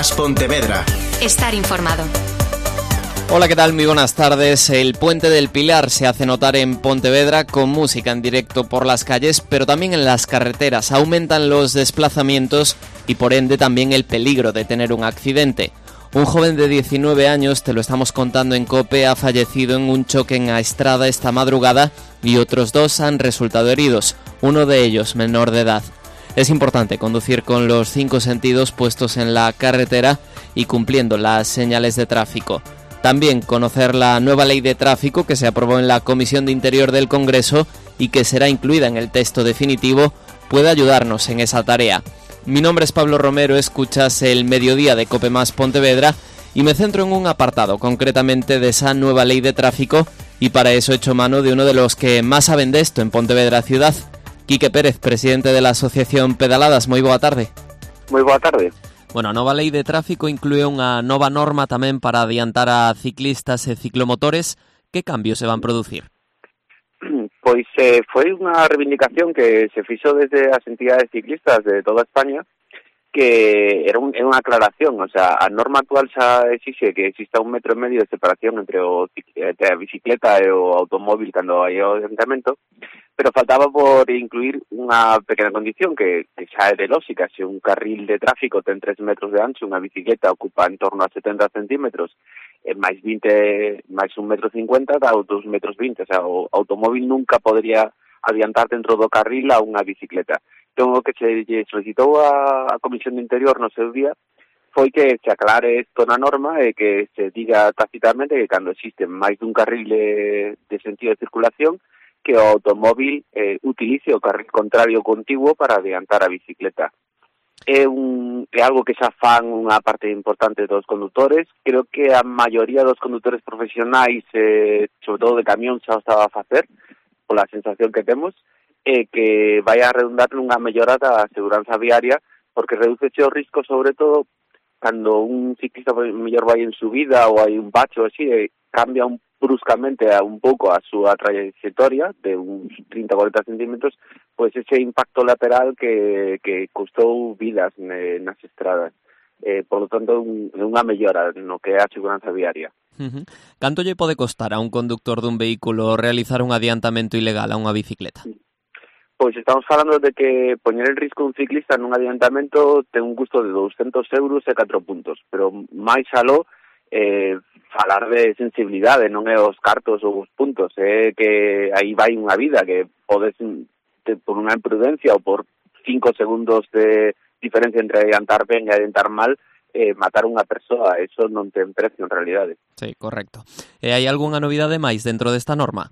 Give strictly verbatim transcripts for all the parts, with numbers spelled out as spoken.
Más Pontevedra. Estar informado. Hola, ¿qué tal? Muy buenas tardes. El Puente del Pilar se hace notar en Pontevedra con música en directo por las calles, pero también en las carreteras. Aumentan los desplazamientos y por ende también el peligro de tener un accidente. Un joven de diecinueve años, te lo estamos contando en COPE, ha fallecido en un choque en Aestrada esta madrugada y otros dos han resultado heridos, uno de ellos menor de edad. Es importante conducir con los cinco sentidos puestos en la carretera y cumpliendo las señales de tráfico. También conocer la nueva ley de tráfico que se aprobó en la Comisión de Interior del Congreso y que será incluida en el texto definitivo puede ayudarnos en esa tarea. Mi nombre es Pablo Romero, escuchas el Mediodía de COPE Más Pontevedra y me centro en un apartado concretamente de esa nueva ley de tráfico y para eso he hecho mano de uno de los que más saben de esto en Pontevedra ciudad, Quique Pérez, presidente de la Asociación Pedaladas. Moi boa tarde. Moi boa tarde. Bueno, a nova lei de tráfico inclúe unha nova norma tamén para adiantar a ciclistas e ciclomotores. Que cambios se van producir? Pois eh, foi unha reivindicación que se fixo desde as entidades ciclistas de toda España, que era, un, era unha aclaración, o sea, a norma actual xa exixe que exista un metro e medio de separación entre, o, entre a bicicleta e o automóvil cando hai o adiantamento, pero faltaba por incluir unha pequena condición que, que xa é de lógica. Se un carril de tráfico ten tres metros de ancho, unha bicicleta ocupa en torno a setenta centímetros, e máis vinte, máis un metro cincuenta, dá dos metros vinte, o sea, o automóvil nunca podría adiantar dentro do carril a unha bicicleta. Entón, o que se solicitou a, a Comisión de Interior no seu día foi que se aclare isto na norma e que se diga tácitamente que cando existe máis dun carril de, de sentido de circulación, que o automóvil eh, utilice o carril contrario contiguo para adiantar a bicicleta. É, un, é algo que xa fan unha parte importante dos condutores. Creo que a maioría dos condutores profesionais, eh, sobre todo de camión, xa o estaba a facer, pola sensación que temos, e eh, que vai a redundar nunha mellora da seguranza viaria, porque reduce o risco, sobre todo, cando un ciclista mellor vai en subida ou hai un bacho así, e cambia un bruscamente a un pouco a súa trayectoria de uns trinta a cuarenta centímetros, pois ese impacto lateral que, que custou vidas ne, nas estradas. Eh, por lo tanto, un, unha mellora no que é a seguranza viaria. Uh-huh. Canto lle pode costar a un conductor dun vehículo realizar un adiantamento ilegal a unha bicicleta? Pois estamos falando de que poñer en risco un ciclista nun adiantamento ten un custo de douscentos euros e catro puntos, pero máis aló, eh, falar de sensibilidade, non é os cartos ou os puntos, é que aí vai unha vida que podes, te, por unha imprudencia ou por cinco segundos de diferencia entre adiantar ben e adiantar mal, eh, matar unha persoa. Eso non ten precio en realidade. Sí, correcto. E hai algunha novidade máis dentro desta norma?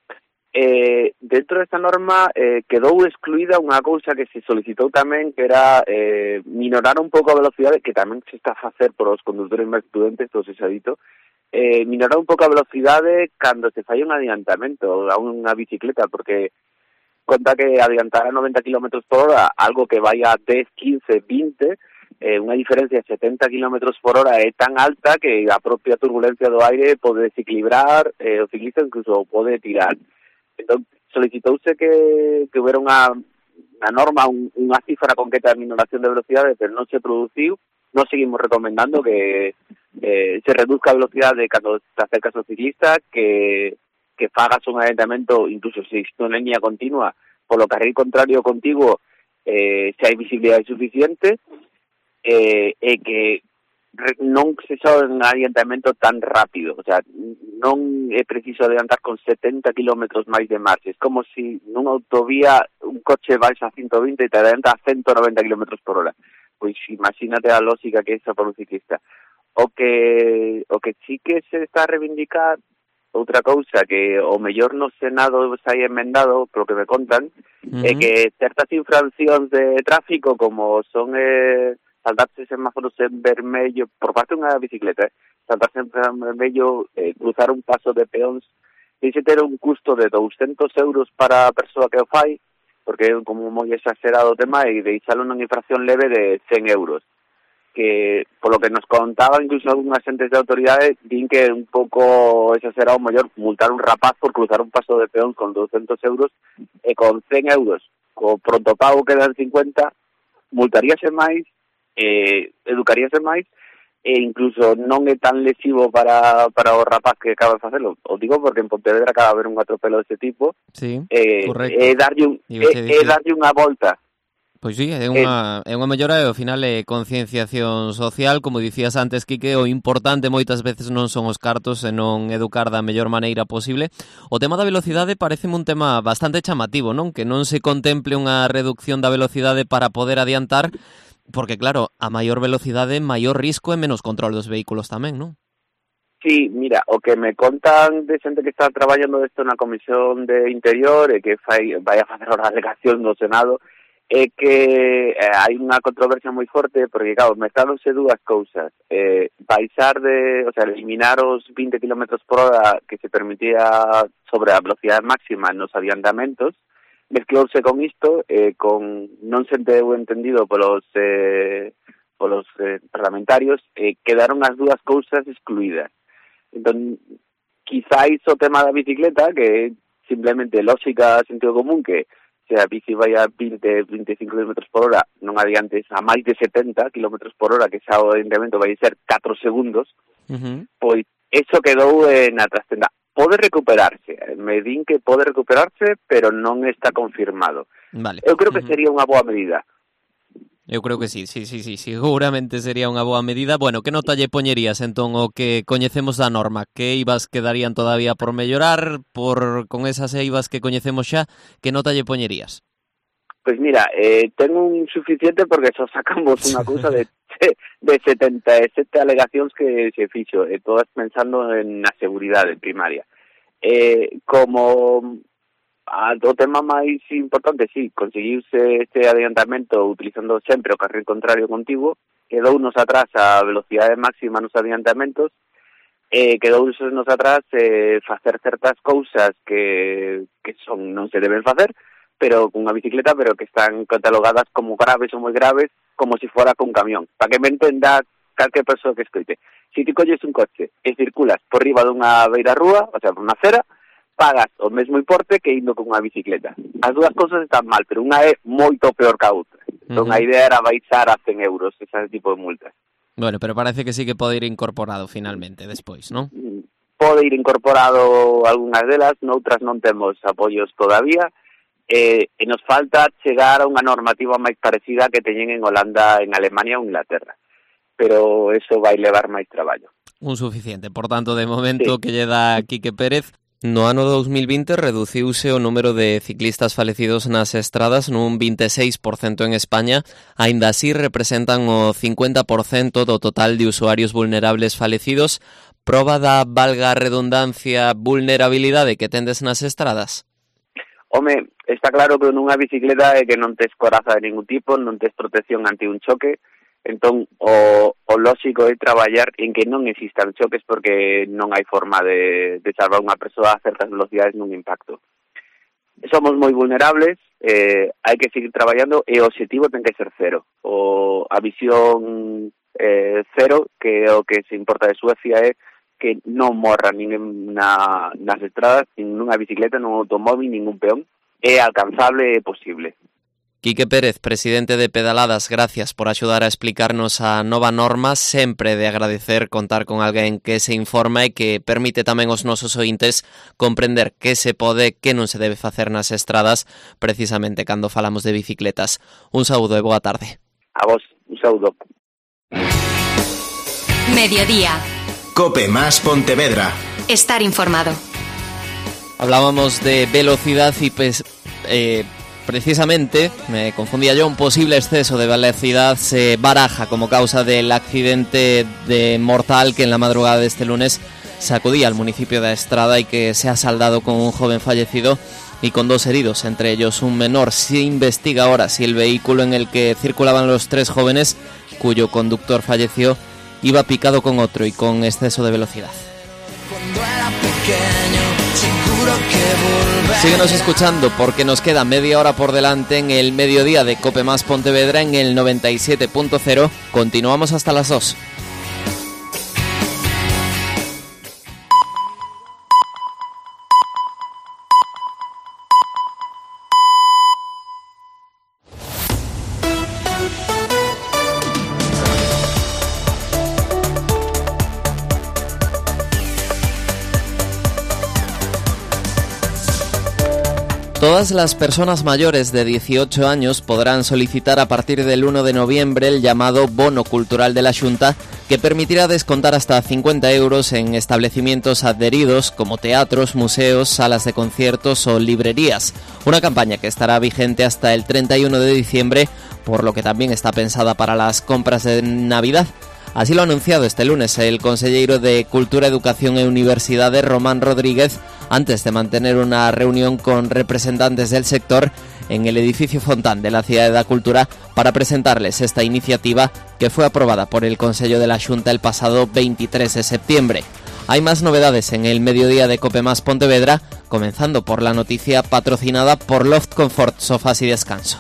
Eh, dentro desta norma eh, quedou excluída unha cousa que se solicitou tamén, que era eh, minorar un pouco a velocidade, que tamén se está a facer por os condutores máis prudentes, todo se xa dito, eh, minorar un pouco a velocidade cando se fai un adiantamento a unha bicicleta, porque conta que adiantar a noventa kilómetros por hora, algo que vai a dez, quince, vinte, eh, unha diferencia de setenta kilómetros por hora é tan alta que a propia turbulencia do aire pode desequilibrar, eh, o ciclista incluso pode tirar. Entón, solicitouse que, que houbera unha, unha norma, un, unha cifra concreta de minoración de velocidade, pero non se produciu. Nos seguimos recomendando que eh, se reduzca a velocidade cando te acercas ao ciclista, que, que fagas un adiantamento, incluso se existe unha línea continua, polo carril contrario contigo, eh, se hai visibilidade suficiente, eh, e que non se xa un adiantamento tan rápido, o sea, non é preciso adiantar con setenta kilómetros máis de marcha. É como se nunha autovía un coche vais a ciento vinte e te adianta a ciento noventa kilómetros por hora. Pois imagínate a lógica que é esa para un ciclista. O que o que sí que se está a reivindicar, outra cousa que o mellor no Senado se hai emendado, polo que me contan, uh-huh. é que certas infraccións de tráfico, como son eh, saltarse semáforos en vermello por parte dunha bicicleta, eh? saltarse en vermello, eh, cruzar un paso de peóns, dice ter un custo de douscentos euros para a persoa que o fai, porque é como moi exagerado o tema, e deixalo nunha infracción leve de cen euros, que, polo que nos contaban incluso algúns agentes de autoridade, din que é un pouco exagerado mellor multar un rapaz por cruzar un paso de peóns con douscentos euros, e con cen euros, co pronto pago que dan cincuenta, multaríase máis, eh, educaríase máis, e incluso non é tan lesivo para, para o rapaz que acaba de facelo. O digo porque en Pontevedra acaba de haber un atropelo deste tipo, sí, eh, correcto. é darlle, un, é, é darlle unha volta. Pois sí, é unha, é unha mellora e ao final é concienciación social, como dicías antes, Quique, o importante moitas veces non son os cartos, senón educar da mellor maneira posible. O tema da velocidade pareceme un tema bastante chamativo, non? Que non se contemple unha reducción da velocidade para poder adiantar, porque claro, a maior velocidade, maior risco e menos control dos vehículos tamén, non? Sí, mira, o que me contan de xente que está traballando isto na Comisión de Interior e que fai, vai a facer a alegación no Senado, é que eh, hai unha controversia moi forte, porque, claro, mezcláronse dúas cousas. Eh, baixar de, o sea, eliminar os vinte kilómetros por hora que se permitía sobre a velocidade máxima nos adiantamentos, mezclouse con isto, eh, con non se entendeu entendido polos, eh, polos eh, parlamentarios, eh, quedaron as dúas cousas excluídas. Entón, quizáis o tema da bicicleta, que é simplemente lógica, sentido común, que se a bici vai a vinte, veinticinco kilómetros por hora, non adiantes a máis de setenta kilómetros por hora, que xa o adiantamento vai ser catro segundos, uh-huh. Pois eso quedou eh, na trastenda. Pode recuperarse, me din que pode recuperarse, pero non está confirmado. Vale. Eu creo que uh-huh. sería unha boa medida. Eu creo que sí, sí, sí, sí, seguramente sería unha boa medida. Bueno, que nota lle poñerías entón o que coñecemos da norma? Que eivas quedarían todavía por mellorar? Por con esas eivas que coñecemos xa, que nota lle poñerías? Pois mira, eh, ten un suficiente porque só sacamos unha cousa de, de setenta e sete alegacións que se fixo, e todas pensando en na seguridade primaria. Eh, como... o tema máis importante, sí, conseguiuse este adiantamento utilizando sempre o carril contrario contigo, quedounos atrás a velocidade máxima nos adiantamentos, e quedounos atrás eh, facer certas cousas que, que son non se deben facer, pero con unha bicicleta, pero que están catalogadas como graves ou moi graves, como se si fora con camión. Para que me entenda calquer persoa que escoite. Se ti colles un coche e circulas por riba dunha beira rúa, o sea, por unha acera, pagas o mesmo importe que indo con unha bicicleta. As dúas cousas están mal, pero unha é moito peor que a outra. Entón, uh-huh. A idea era baixar a cen euros ese tipo de multas. Bueno, pero parece que sí que pode ir incorporado finalmente despois, non? Pode ir incorporado algunhas delas, noutras non temos apoios todavía, eh, e nos falta chegar a unha normativa máis parecida que teñen en Holanda, en Alemania ou Inglaterra. Pero eso vai levar máis traballo. Un suficiente, por tanto, de momento, sí. Que lle dá Quique Pérez. No ano dous mil vinte reduciuse o número de ciclistas falecidos nas estradas nun vinte e seis por cento en España, aínda así representan o cincuenta por cento do total de usuarios vulnerables falecidos. Proba da, valga a redundancia, vulnerabilidade que tendes nas estradas? Home, está claro que nunha bicicleta é que non tes coraza de ningún tipo, non tes protección ante un choque. Entón, o, o lógico é traballar en que non existan choques porque non hai forma de, de salvar unha persoa a certas velocidades nun impacto. Somos moi vulnerables, eh, hai que seguir traballando e o objetivo ten que ser cero. O, a visión eh, cero, que é o que se importa de Suecia, é que non morra ninguén na, nas estradas, nin nunha bicicleta, nun automóvil, ningún peón. É alcanzable e posible. Quique Pérez, presidente de Pedaladas, gracias por axudar a explicarnos a nova norma. Sempre de agradecer contar con alguén que se informa e que permite tamén aos nosos ointes comprender que se pode, que non se debe facer nas estradas, precisamente cando falamos de bicicletas. Un saúdo e boa tarde. A vos, un saúdo. Mediodía. Cope más Pontevedra. Estar informado. Hablábamos de velocidad y pues... Eh, Precisamente, me confundía yo, un posible exceso de velocidad se baraja como causa del accidente de mortal que en la madrugada de este lunes sacudía al municipio de Estrada y que se ha saldado con un joven fallecido y con dos heridos, entre ellos un menor. Se investiga ahora si el vehículo en el que circulaban los tres jóvenes, cuyo conductor falleció, iba picado con otro y con exceso de velocidad. Cuando era pequeño, seguro que volver. Síguenos escuchando porque nos queda media hora por delante en el mediodía de Cope Más Pontevedra en el noventa y siete punto cero. Continuamos hasta las dos. Todas las personas mayores de dieciocho años podrán solicitar a partir del uno de noviembre el llamado Bono Cultural de la Xunta, que permitirá descontar hasta cincuenta euros en establecimientos adheridos como teatros, museos, salas de conciertos o librerías. Una campaña que estará vigente hasta el treinta y uno de diciembre, por lo que también está pensada para las compras de Navidad. Así lo ha anunciado este lunes el conselleiro de Cultura, Educación e Universidades, Román Rodríguez, antes de mantener una reunión con representantes del sector en el edificio Fontán de la Cidade da Cultura para presentarles esta iniciativa que fue aprobada por el Consello de la Xunta el pasado veintitrés de septiembre. Hay más novedades en el mediodía de Cope Más Pontevedra, comenzando por la noticia patrocinada por Loft Comfort, Sofás y Descanso.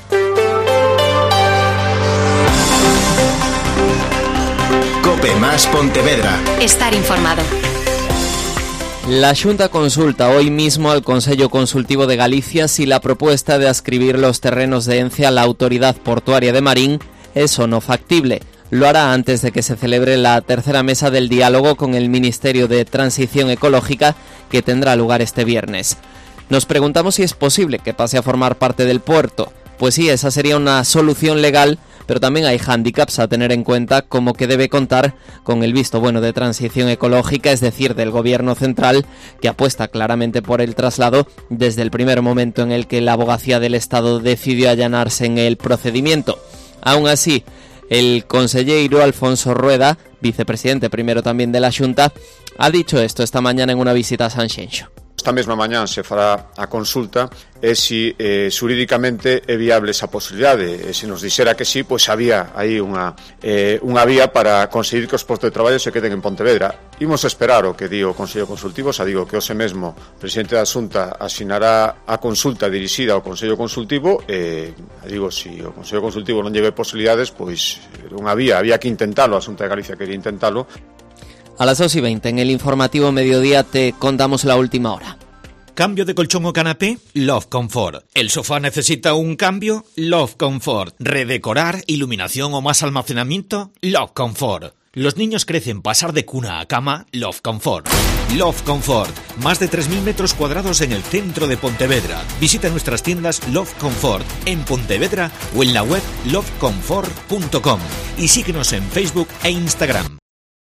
Cope Más Pontevedra. Estar informado. La Xunta consulta hoy mismo al Consello Consultivo de Galicia si la propuesta de adscribir los terrenos de Ence a la Autoridad Portuaria de Marín es o no factible. Lo hará antes de que se celebre la tercera mesa del diálogo con el Ministerio de Transición Ecológica, que tendrá lugar este viernes. Nos preguntamos si es posible que pase a formar parte del puerto. Pues sí, esa sería una solución legal, pero también hay hándicaps a tener en cuenta, como que debe contar con el visto bueno de Transición Ecológica, es decir, del Gobierno central, que apuesta claramente por el traslado desde el primer momento en el que la Abogacía del Estado decidió allanarse en el procedimiento. Aún así, el conselleiro Alfonso Rueda, vicepresidente primero también de la Xunta, ha dicho esto esta mañana en una visita a Sanxenxo. Esta mesma mañá se fará a consulta e se eh, xurídicamente é viable esa posibilidade. E se nos dixera que sí, pois había aí unha, eh, unha vía para conseguir que os postos de traballo se queden en Pontevedra. Imos esperar o que di o Consello Consultivo, xa digo que hoxe mesmo o presidente da Xunta asinará a consulta dirixida ao Consello Consultivo e, digo, se o Consello Consultivo non lleve posibilidades, pois unha vía, había que intentalo, a Xunta de Galicia quería intentalo. A las dos y veinte en el informativo Mediodía te contamos la última hora. ¿Cambio de colchón o canapé? Love Comfort. ¿El sofá necesita un cambio? Love Comfort. ¿Redecorar, iluminación o más almacenamiento? Love Comfort. Los niños crecen, pasar de cuna a cama, Love Comfort. Love Comfort. Más de tres mil metros cuadrados en el centro de Pontevedra. Visita nuestras tiendas Love Comfort en Pontevedra o en la web love comfort punto com y síguenos en Facebook e Instagram.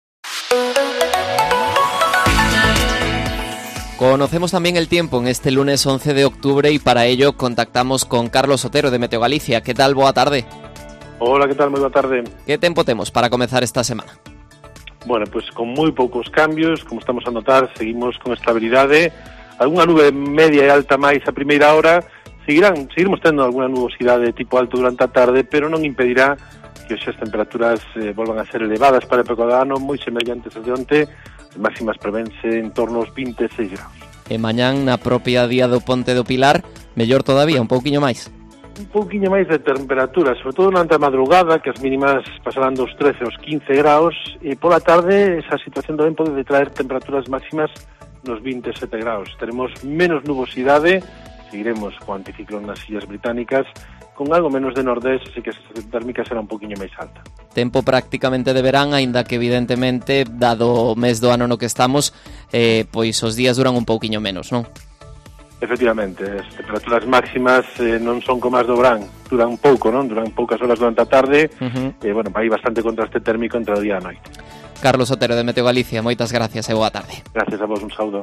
Conocemos también el tiempo en este lunes once de octubre y para ello contactamos con Carlos Otero de Meteo Galicia. ¿Qué tal? Boa tarde. Hola, ¿qué tal? Muy boa tarde. ¿Qué tempo temos para comenzar esta semana? Bueno, pues con moi poucos cambios, como estamos a notar, seguimos con estabilidade. Alguna nube media e alta máis a primeira hora. Seguirán, seguiremos tendo alguna nubosidade tipo alto durante a tarde, pero non impedirá que as temperaturas eh, volvan a ser elevadas para a época do ano, moi semellantes a de onte. As máximas prevense en torno aos vinte e seis graus. E mañán na propia día do Ponte do Pilar, mellor todavía, un pouquiño máis. Un pouquiño máis de temperatura, sobre todo durante a madrugada, que as mínimas pasarán dos trece aos quince graus, e pola tarde esa situación tamén pode traer temperaturas máximas nos vinte e sete graus. Teremos menos nubosidade, seguiremos co anticiclón nas Illas Británicas, con algo menos de nordés, así que a sensación térmica será un poquinho máis alta. Tempo prácticamente de verán, aínda que evidentemente, dado o mes do ano no que estamos, eh, pois os días duran un pouquiño menos, non? Efectivamente, as temperaturas máximas eh, non son como as do verán, duran pouco, non? Duran poucas horas durante a tarde, uh-huh. e, bueno, hai bastante contraste térmico entre o día e a noite. Carlos Otero de Meteo Galicia, moitas gracias e boa tarde. Gracias a vos, un saúdo.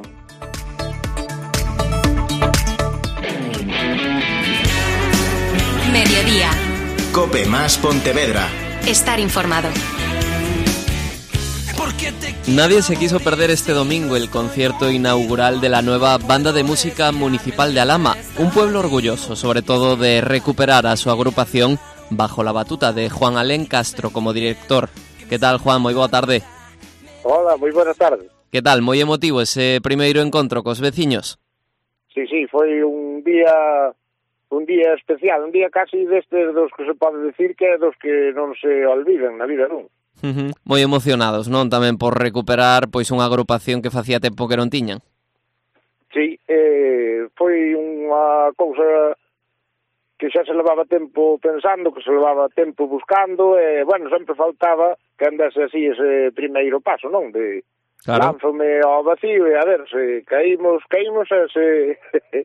Mediodía. Cope Más Pontevedra. Estar informado. Nadie se quiso perder este domingo el concierto inaugural de la nueva Banda de Música Municipal de Alhama, un pueblo orgulloso sobre todo de recuperar a su agrupación bajo la batuta de Juan Alén Castro como director. ¿Qué tal, Juan? Moi boa tarde. Hola, moi boa tarde. Que tal? Moi emotivo ese primeiro encontro cos veciños. Sí, sí, foi un día un día especial, un día casi destes dos que se pode decir que é dos que non se olvidan na vida, non? Uh-huh. Moi emocionados, non? Tamén por recuperar pois unha agrupación que facía tempo que non tiñan. Sí, eh, foi unha cousa que xa se levaba tempo pensando, que se levaba tempo buscando, e, bueno, sempre faltaba que andase así ese primeiro paso, non? De claro. Lánzome ao vacío e a ver se caímos, caímos e se,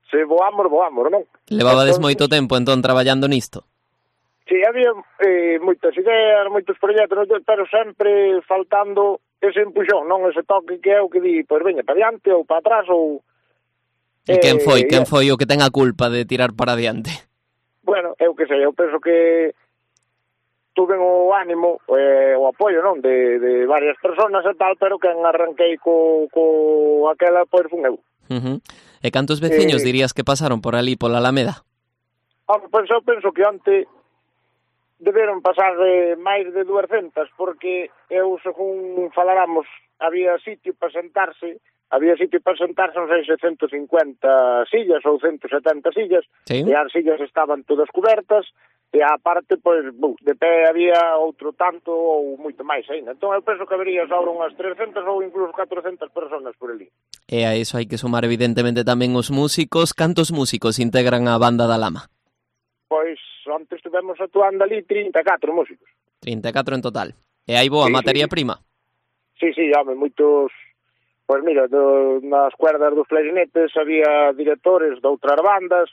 se voamos, voamos, non? Levabades moito tempo entón traballando nisto? Sí, había eh, moitas ideas, moitos proxectos, pero sempre faltando ese empuxón, non ese toque que é o que di, pois veña, para diante ou para atrás ou... E eh, quen foi, quen yeah. foi o que ten a culpa de tirar para diante? Bueno, eu que sei, eu penso que tuve o ánimo, eh, o apoio, non, de, de varias personas e tal, pero quen arranquei co, co aquela, pois fun eu. Uh-huh. E cantos veciños eh, dirías que pasaron por ali, pola Alameda? Ah, pois eu penso que onte deberon pasar eh, máis de duascentas, porque eu, según faláramos, había sitio para sentarse, había sitio para sentarse, non sei se ciento cincuenta sillas ou ciento setenta sillas, ¿sí? E as sillas estaban todas cobertas, e a parte, pois, bu, de pé había outro tanto ou moito máis ainda. Entón eu penso que habería sobre unhas trescentas ou incluso catrocentas personas por ali. E a iso hai que sumar evidentemente tamén os músicos. Cantos músicos integran a banda da Lama? Pois, antes estivemos actuando ali trinta e catro músicos. trinta e catro en total. E hai boa sí, materia sí. prima? Sí, sí, home, moitos... Pois mira, do, nas cuerdas dos clarinetes había directores de outras bandas,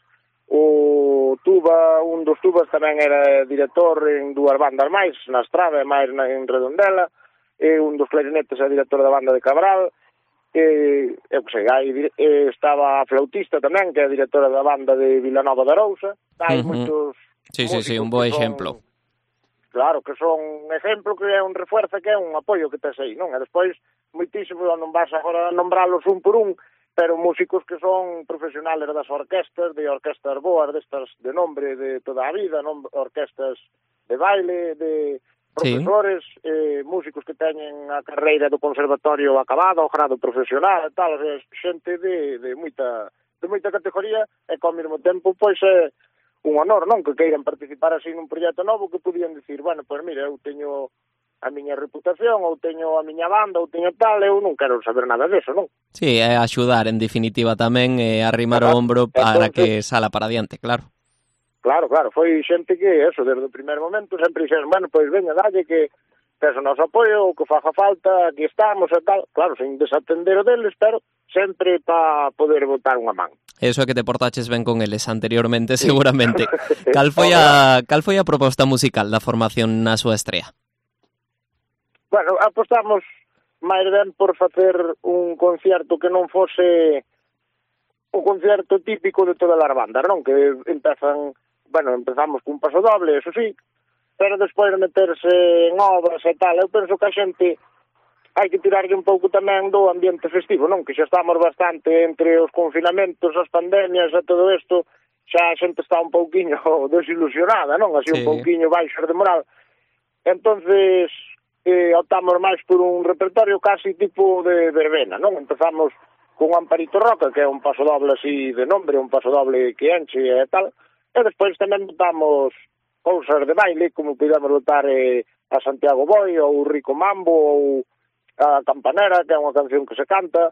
o tuba, un dos tubas tamén era director en dúas bandas máis, na Estrada e máis na, en Redondela, e un dos clarinetes é director da banda de Cabral, e, eu que sei, aí, e estaba a flautista tamén, que é directora da banda de Vilanova de Arousa. Hai uh-huh. moitos sí, sí, sí, un bo exemplo. Son, claro, que son un exemplo, que é un refuerzo, que é un apoio que tes aí, non? E despois, moitísimo, non vas agora a nombralos un por un, pero músicos que son profesionales das orquestas, de orquestas boas, destas de nombre de toda a vida, non? Orquestas de baile, de profesores, sí. eh, músicos que teñen a carreira do conservatorio acabada, o grado profesional e tal, o sea, xente de, de moita de moita categoría, e que ao mesmo tempo, pois, é un honor, non? Que queiran participar así nun proxecto novo, que podían dicir, bueno, pois mira, eu teño a miña reputación, ou teño a miña banda, ou teño tal, eu non quero saber nada deso, non? Sí, é axudar, en definitiva, tamén, e arrimar o ombro para que sala para diante, claro. Claro, claro, foi xente que, eso, desde o primer momento, sempre dixeron, bueno, pois veña, dalle que tes o noso apoio, o que faga falta, aquí estamos e tal, claro, sin desatender o deles, pero sempre para poder botar unha man. Eso é que te portaches ben con eles anteriormente, seguramente. Cal foi a cal foi a proposta musical da formación na súa estrea? Bueno, apostamos máis ben por facer un concierto que non fose o concierto típico de todas as bandas, non? Que empezan, bueno, empezamos cun paso doble, eso sí, pero despois meterse en obras e tal, eu penso que a xente hai que tirarlle un pouco tamén do ambiente festivo, non? Que xa estamos bastante entre os confinamentos, as pandemias e todo isto, xa a xente está un pouquiño desilusionada, non? Así sí. Un pouquiño baixo de moral. Entonces, eh, optamos máis por un repertorio casi tipo de verbena, non? Empezamos con Amparito Roca, que é un paso doble así de nombre, un paso doble que enche e tal, e despois tamén botamos cousas de baile, como podemos botar eh, a Santiago Boi, ou Rico Mambo, ou a Campanera, que é unha canción que se canta,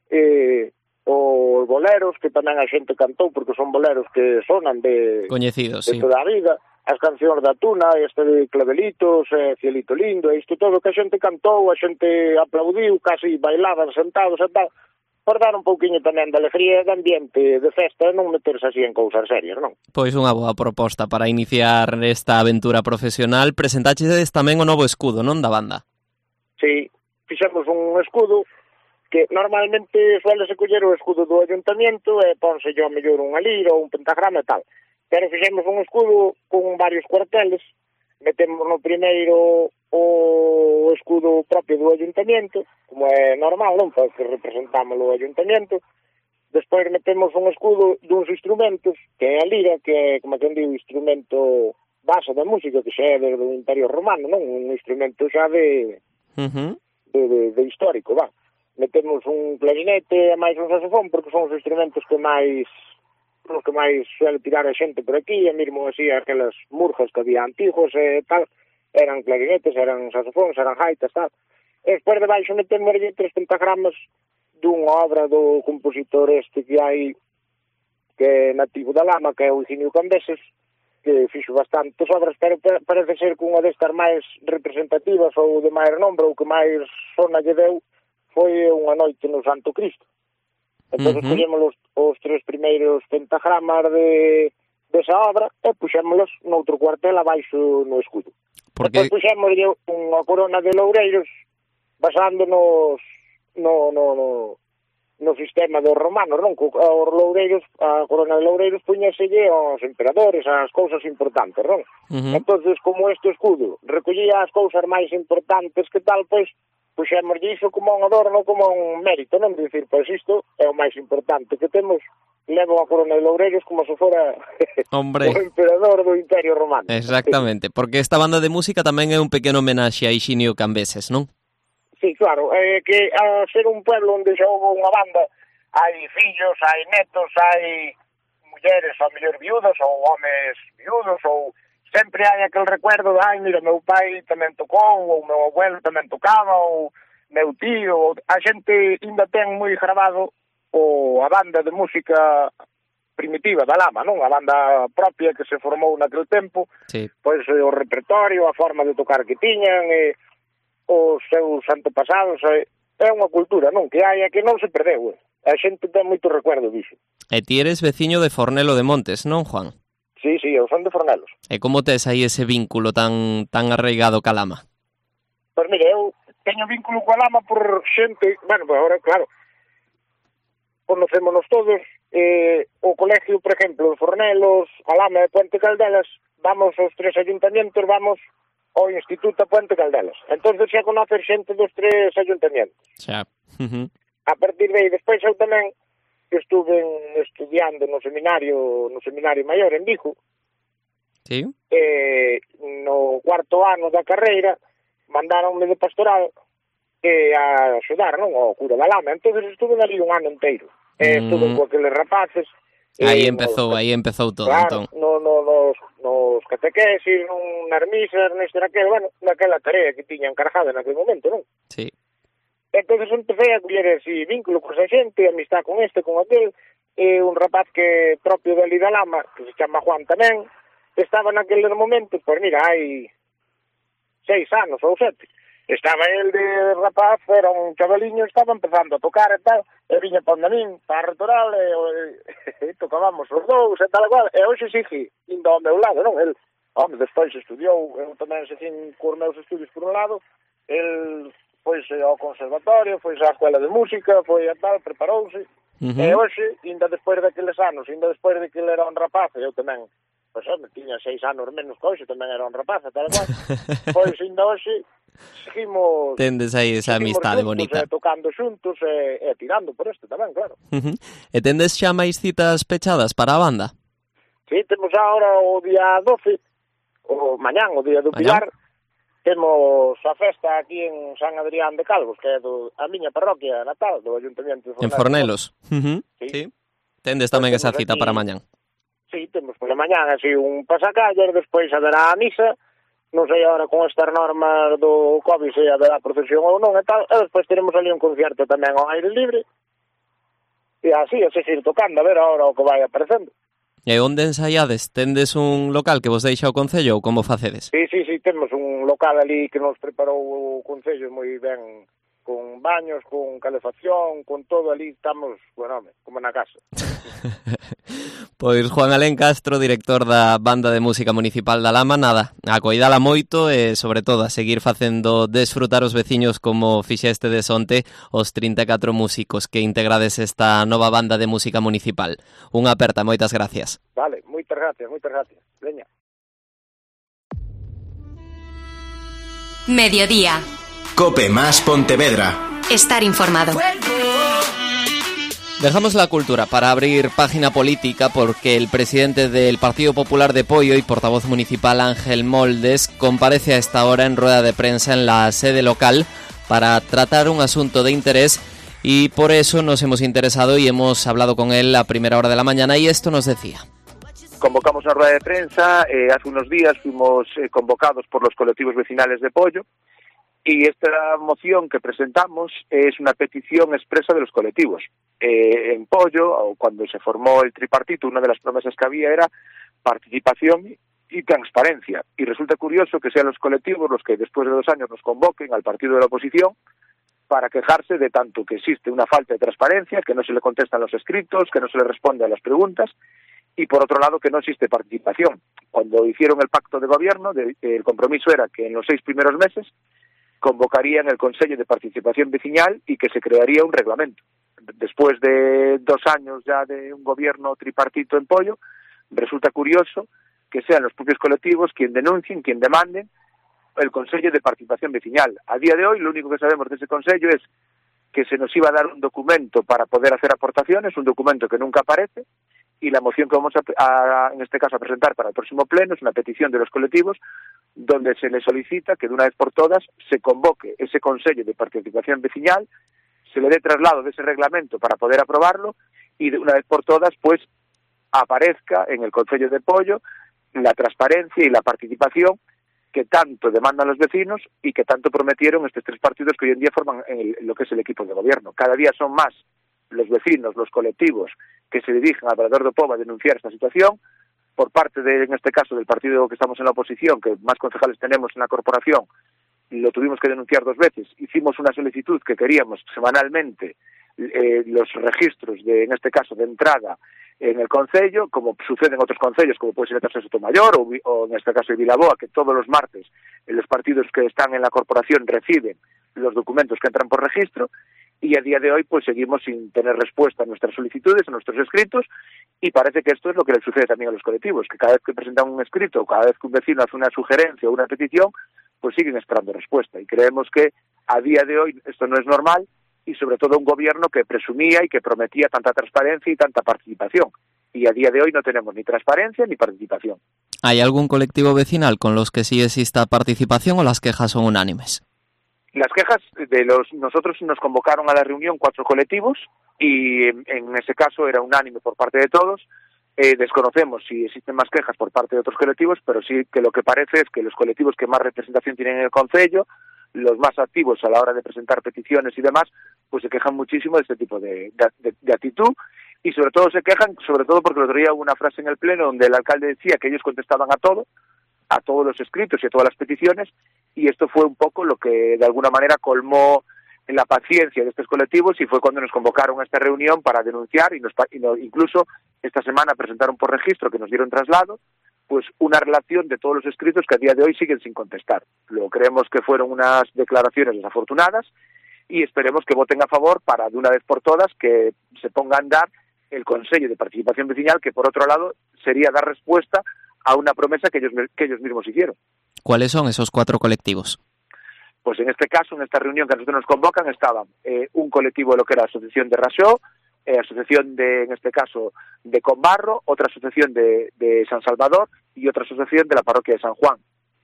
e os boleros, que tamén a xente cantou, porque son boleros que sonan de, coñecidos, de sí. toda a vida, as cancións da Tuna, este de Clavelitos, eh, Cielito Lindo, e isto todo que a xente cantou, a xente aplaudiu, casi bailaban sentados e tal, por dar un pouquiño tamén de alegría e de ambiente de festa e non meterse así en cousas serias, non? Pois unha boa proposta para iniciar esta aventura profesional. Presentachedes tamén o novo escudo, non, da banda? Sí, fixemos un escudo que normalmente suele se coller o escudo do ayuntamiento e ponse yo a mellor unha lira ou un pentagrama e tal. Pero fixemos un escudo con varios cuarteles, metemos no primeiro o escudo propio do ayuntamiento, como é normal, non? Porque representamos o ayuntamiento. Despois metemos un escudo duns instrumentos, que é a lira, que é, como que digo, instrumento base da música, que xa é desde o Imperio Romano, non? Un instrumento xa de... Uh-huh. De, de, de histórico, va. Metemos un clarinete e máis un saxofón, porque son os instrumentos que máis os que máis suele tirar a xente por aquí, e mesmo así aquelas murgas que había antigos e tal, eran clarinetes, eran saxofóns, eran gaitas, tal. E despois de baixo metemos tres pentagramas dunha obra do compositor este que hai, que é nativo da Lama, que é o Higinio Cambeses, que fixo bastantes obras, pero parece ser que unha destas máis representativas ou de máis nombre ou que máis sona lle deu foi Unha noite no Santo Cristo. Entón, uh-huh. collemos os tres primeiros pentagramas de desa obra e puxémolos noutro cuartel abaixo no escudo. Porque... Depois puxémoslle unha corona de loureiros basándonos no, no, no, no sistema dos romanos, non? Os loureiros, a corona de loureiros puñéselle aos emperadores, as cousas importantes, non? Uh-huh. Entonces, como este escudo recollía as cousas máis importantes que tal, pois, puxémoslle iso como un adorno, como un mérito, non? De dicir, pois isto é o máis importante que temos, levo a corona de loureiros como se fora Hombre. o emperador do Imperio Romano. Exactamente, porque esta banda de música tamén é un pequeno homenaxe a Hixinio Cambeses, non? Sí, claro, é que a ser un pueblo onde xa houve unha banda, hai fillos, hai netos, hai mulleres, ou mellor viudos, ou homes viudos, ou sempre hai aquel recuerdo de, ai, mira, meu pai tamén tocou, ou meu abuelo tamén tocaba, ou meu tío, ou... a xente ainda ten moi grabado o a banda de música primitiva da Lama, non? A banda propia que se formou naquele tempo, sí. Pois o repertorio, a forma de tocar que tiñan, e os seus antepasados, é, é unha cultura, non? Que hai, é que non se perdeu, a xente ten moito recuerdo disso. E ti eres veciño de Fornelo de Montes, non, Juan? Sí, sí, eu son de Fornelos. E como tes aí ese vínculo tan tan arraigado ca Lama? Pois mire, eu teño vínculo coa Lama por xente, bueno, pois agora, claro, conocémonos todos, eh, o colegio, por exemplo, de Fornelos, a Lama e Puente Caldelas, vamos aos tres ayuntamientos, vamos ao Instituto Puente Caldelas. Entón xa conocer xente dos tres ayuntamientos. Xa. Uh-huh. A partir de aí, despois eu tamén estuve estudiando no seminario, no seminario maior en Vigo. Sí. Eh, no cuarto ano da carreira mandáronme de pastoral eh, a axudar, non, ao cura da Lama. Entón estuve ali un ano inteiro. Eh, Mm. estuve con aqueles rapaces. Aí eh, empezou, nos, aí empezou todo, claro, entón. no, no, nos, nos catequesis, nun, nas misas, neste naquele, bueno, naquela tarea que tiña encargada naquele momento, non? Sí. Entón empecé a coller ese vínculo con esa xente, amistad con este, con aquel, e un rapaz que propio de ali da Lama, que se chama Juan tamén, estaba naqueles momentos, pois mira, hai seis anos ou sete. Estaba el de rapaz, era un chavaliño, estaba empezando a tocar e tal, e viña pa onde min, para a retoral, e, e, e tocábamos os dous, e tal e cual, e hoxe sigue indo ao meu lado, non? El, home, despois estudiou, eu tamén se fin cos meus estudios por un lado, el pois ao conservatorio, foi á escola de música, foi a tal, preparouse, Uh-huh. e hoxe, ainda despois daqueles anos, ainda despois de que ele era un rapaz, e eu tamén, pois, home, tiña seis anos menos que hoxe, tamén era un rapaz, tal e cual, pois, ainda hoxe, seguimos... Tendes aí esa amistade bonita. E tocando xuntos e, e tirando por este tamén, claro. Uh-huh. E tendes xa máis citas pechadas para a banda? Sí, temos agora o día doce, o mañán, o día do Pilar, temos a festa aquí en San Adrián de Calvos, que é do, a miña parroquia natal, do Ayuntamiento de Fornelos. En Fornelos. Uh-huh. Sí. Sí. Tendes tamén Pois esa temos cita aquí, para mañán. Sí, temos pola mañán así un pasacalles, despois haberá a misa, non sei agora con estas normas do COVID se haberá procesión ou non e tal, e despois teremos ali un concierto tamén ao aire libre, e así, a seguir tocando, a ver agora o que vai aparecendo. E onde ensaiades? Tendes un local que vos deixa o Concello ou como facedes? Sí, sí, sí, temos un local ali que nos preparou o Concello moi ben, con baños, con calefacción, con todo ali, estamos, bueno, como na casa. Pois Juan Alén Castro, director da Banda de Música Municipal da Lama, nada, a coidala moito e, sobre todo, a seguir facendo desfrutar os veciños como fixeste de sonte os trinta e catro músicos que integrades esta nova Banda de Música Municipal. Unha aperta, moitas gracias. Vale, moitas gracias, moitas gracias. Veña. Mediodía. Cope más Pontevedra. Estar informado. Dejamos la cultura para abrir página política porque el presidente del Partido Popular de Poio y portavoz municipal Ángel Moldes comparece a esta hora en rueda de prensa en la sede local para tratar un asunto de interés y por eso nos hemos interesado y hemos hablado con él a primera hora de la mañana y esto nos decía. Convocamos una rueda de prensa, eh, hace unos días fuimos eh, convocados por los colectivos vecinales de Poio y esta moción que presentamos es una petición expresa de los colectivos. Eh, en Poio, o cuando se formó el tripartito, una de las promesas que había era participación y transparencia. Y resulta curioso que sean los colectivos los que después de dos años nos convoquen al partido de la oposición para quejarse de tanto que existe una falta de transparencia, que no se le contestan los escritos, que no se le responde a las preguntas, y por otro lado que no existe participación. Cuando hicieron el pacto de gobierno, de, el compromiso era que en los seis primeros meses convocarían el Consejo de Participación Veciñal y que se crearía un reglamento. Después de dos años ya de un gobierno tripartito en Pollo, resulta curioso que sean los propios colectivos quien denuncien, quien demanden el Consejo de Participación Veciñal. A día de hoy lo único que sabemos de ese Consejo es que se nos iba a dar un documento para poder hacer aportaciones, un documento que nunca aparece, y la moción que vamos a, a, en este caso a presentar para el próximo pleno es una petición de los colectivos donde se les solicita que de una vez por todas se convoque ese Consejo de Participación Veciñal, se le dé traslado de ese reglamento para poder aprobarlo y de una vez por todas pues aparezca en el Concello de Pollo la transparencia y la participación que tanto demandan los vecinos y que tanto prometieron estos tres partidos que hoy en día forman el, lo que es el equipo de gobierno. Cada día son más los vecinos, los colectivos que se dirigen al Varador do Pobo a denunciar esta situación, por parte de, en este caso, del partido que estamos en la oposición, que más concejales tenemos en la corporación, lo tuvimos que denunciar dos veces. Hicimos una solicitud que queríamos semanalmente eh, los registros, de, en este caso, de entrada en el concello, como sucede en otros concellos, como puede ser el caso de Sotomayor, o, o en este caso de Vilaboa, que todos los martes eh, los partidos que están en la corporación reciben los documentos que entran por registro, y a día de hoy pues seguimos sin tener respuesta a nuestras solicitudes, a nuestros escritos, y parece que esto es lo que le sucede también a los colectivos, que cada vez que presentan un escrito, o cada vez que un vecino hace una sugerencia o una petición, pues siguen esperando respuesta. Y creemos que a día de hoy esto no es normal, y sobre todo un gobierno que presumía y que prometía tanta transparencia y tanta participación. Y a día de hoy no tenemos ni transparencia ni participación. ¿Hay algún colectivo vecinal con los que sí exista participación o las quejas son unánimes? Las quejas de los nosotros nos convocaron a la reunión cuatro colectivos y en ese caso era unánime por parte de todos. Eh, desconocemos si existen más quejas por parte de otros colectivos, pero sí que lo que parece es que los colectivos que más representación tienen en el concello, los más activos a la hora de presentar peticiones y demás, pues se quejan muchísimo de este tipo de, de, de actitud, y sobre todo se quejan, sobre todo porque el otro día hubo una frase en el pleno donde el alcalde decía que ellos contestaban a todo, a todos los escritos y a todas las peticiones, y esto fue un poco lo que de alguna manera colmó en la paciencia de estos colectivos, y fue cuando nos convocaron a esta reunión para denunciar, y, nos, y nos, incluso esta semana presentaron por registro, que nos dieron traslado, pues una relación de todos los escritos que a día de hoy siguen sin contestar. Lo creemos que fueron unas declaraciones desafortunadas, y esperemos que voten a favor para de una vez por todas que se ponga a andar el Consejo de Participación Veciñal, que por otro lado sería dar respuesta a una promesa que ellos, que ellos mismos hicieron. ¿Cuáles son esos cuatro colectivos? Pues en este caso, en esta reunión que a nosotros nos convocan, estaban eh, un colectivo de lo que era la Asociación de Rasó, eh, asociación de, en este caso, de Conbarro, otra asociación de, de San Salvador y otra asociación de la parroquia de San Juan.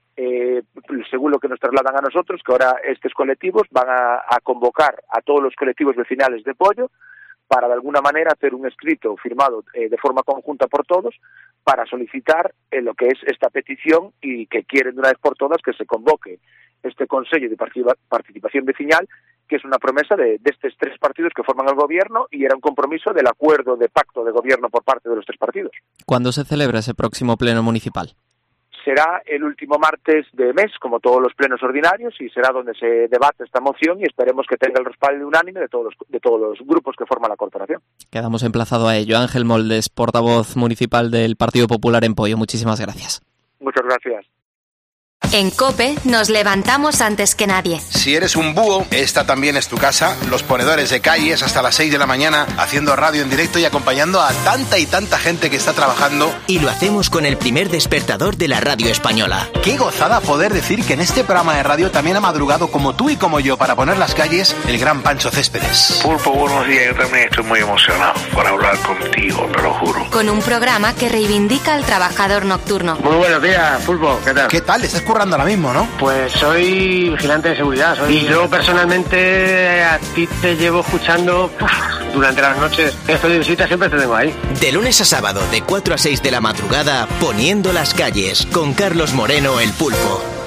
Eh, según lo que nos trasladan a nosotros, que ahora estos colectivos van a, a convocar a todos los colectivos vecinales de Pollo para de alguna manera hacer un escrito firmado eh, de forma conjunta por todos para solicitar eh, lo que es esta petición, y que quieren de una vez por todas que se convoque este Consejo de Participación Veciñal, que es una promesa de, de estos tres partidos que forman el gobierno, y era un compromiso del acuerdo de pacto de gobierno por parte de los tres partidos. ¿Cuándo se celebra ese próximo pleno municipal? Será el último martes de mes, como todos los plenos ordinarios, y será donde se debate esta moción, y esperemos que tenga el respaldo unánime de todos los, de todos los grupos que forman la corporación. Quedamos emplazados a ello. Ángel Moldes, portavoz municipal del Partido Popular en Pollo. Muchísimas gracias. Muchas gracias. En COPE nos levantamos antes que nadie. Si eres un búho, esta también es tu casa. Los ponedores de calles hasta las seis de la mañana, haciendo radio en directo y acompañando a tanta y tanta gente que está trabajando. Y lo hacemos con el primer despertador de la radio española. Qué gozada poder decir que en este programa de radio también ha madrugado, como tú y como yo, para poner las calles, el gran Pancho Céspedes. Pulpo, buenos días. Yo también estoy muy emocionado por hablar contigo, te lo juro. Con un programa que reivindica al trabajador nocturno. Muy buenos días, Pulpo. ¿Qué tal? ¿Qué tal? ¿Estás currando ahora mismo, no? Pues soy vigilante de seguridad. Soy... Y yo personalmente a ti te llevo escuchando uf, durante las noches. Estoy de visita, siempre te tengo ahí. De lunes a sábado, de cuatro a seis de la madrugada, Poniendo las calles, con Carlos Moreno, el Pulpo.